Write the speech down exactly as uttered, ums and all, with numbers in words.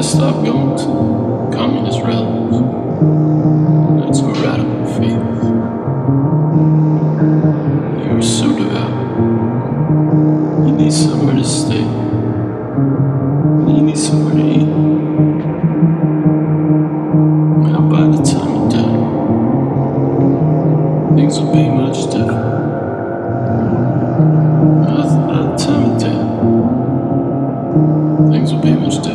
stop going to communist rallies. That's a radical faith. You're so devout. You need somewhere to stay. You need somewhere to eat. Now by the time you die, things will be much different. By the time you die, things will be much different.